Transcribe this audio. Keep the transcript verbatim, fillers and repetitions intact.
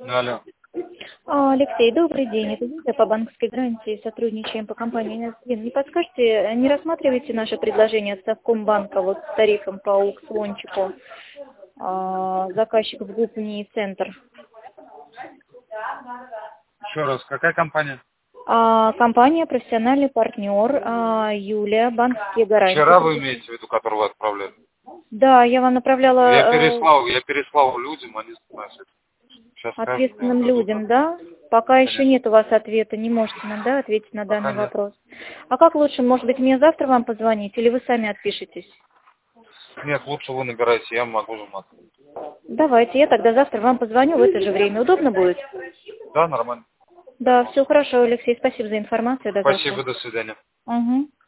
Алло. А, Алексей, добрый день. Это Юлия по банковской гарантии. Сотрудничаем по компании «Нацвин». Не подскажете, не рассматриваете наше предложение с Совкомбанка вот с тарифом по аукциончику а, заказчиков групп НИИ «Центр»? Еще раз, какая компания? А, компания «Профессиональный партнер», а, Юлия, банковские гарантии. Вчера вы имеете в виду, которую вы отправляли? Да, я вам направляла Я э, переслал, я переслал людям, они занимаются. Сейчас скажут, мне ответственным отдадут. людям, да? Пока еще Конечно. нет у вас ответа, не можете нам, да, ответить на Пока данный нет. вопрос. А как лучше, может быть, мне завтра вам позвонить, или вы сами отпишетесь? Нет, лучше вы набираете, я могу вам ответить. Давайте, я тогда завтра вам позвоню в это же время. Удобно будет? Да, нормально. Да, все хорошо, Алексей, спасибо за информацию, до завтра. Спасибо, до свидания. Угу.